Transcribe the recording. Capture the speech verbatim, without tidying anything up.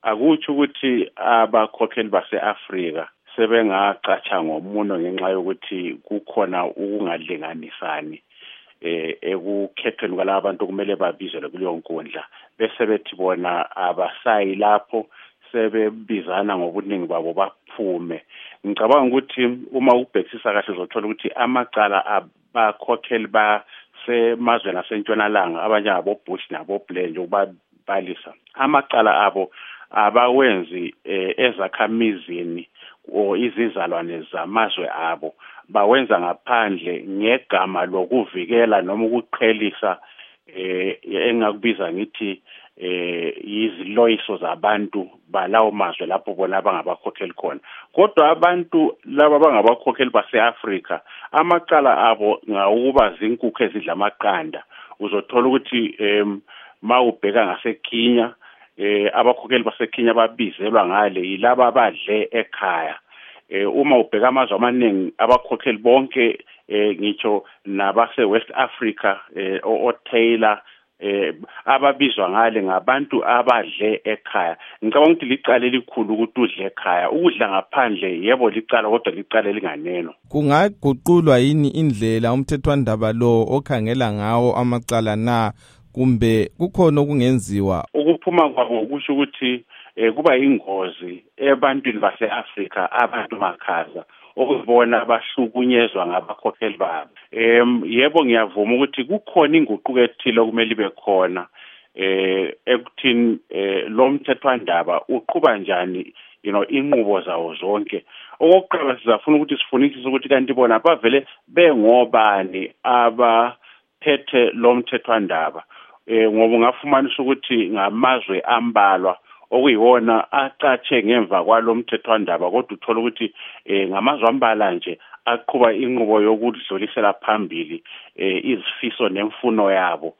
akutsho ukuthi abakhokheli base-Afrika sebengacatsha ngomuno ngenxa yokuthi kukhona ukungalinganisani eh ekukhethweni kwalabo bantu kumele babizele kuleyo nkundla bese bethi bona abasayi lapho sebebizana ngobuningi babo baphume. Ngicabanga ukuthi uma ubhekisisa kahle uzothola ukuthi amacala abakhokheli basemazweni asentshonalanga abanye abo Bush nabo Blair nje ukubalisa amacala abo abawenzi ezakhamizini o izizalwane zamazwe abo bawenza ngaphandle ngegama lokuvikela noma ukuqhelisa eh engakubiza ngithi eh iziloyiso zabantu balawo mazwe lapho bona abangabakhokheli khona. Kodwa abantu laba abangabakhokheli base-Afrika amacala abo ngawukuba zinkukhu ezidla amaqanda. Uzothola ukuthi em mawubheka ngaseKenya eh abakhokheli baseKenya babizelwa ngale yilaba abadle ekhaya. Eh uma ubheka amazwe amaningi abakhokheli bonke eh ngitsho nabase West Africa eh o Taylor eh ababizwa ngale ngabantu abadle ekhaya. Ngicabanga ukuthi licala elikhulu ukuthi udle ekhaya. Ukudla ngaphandle yebo licala kodwa licala elinganeno. Kungaguqulwa yini indlela umthethwandaba lo okhangela ngawo amacala na kumbe kukhona okungenziwa? Ukuphuma kwabo kusho ukuthi eh kuba ingozi ebantwini base-Afrika abantu makhaza okubona abahlukunyezwa ngabakhokheli babo. Em yebo ngiyavuma ukuthi kukhona inguquko ethile okumele ibe khona eh ekuthini lo mthethwandaba uqhuba njani you know inqubo zawo zonke. Okokuqala sizafuna ukuthi sifunisise ukuthi kanti bona bavele bengobani abaphethe lo mthethwandaba. Eh ngoba ungafumanisa ukuthi ngamazwe ambalwa okuyiwona acatshe ngemva kwalo mthethwandaba kodwa uthola ukuthi eh ngamazwe ambala nje aqhuba inqubo yokudlulisela phambili eh izifiso nemfuno yabo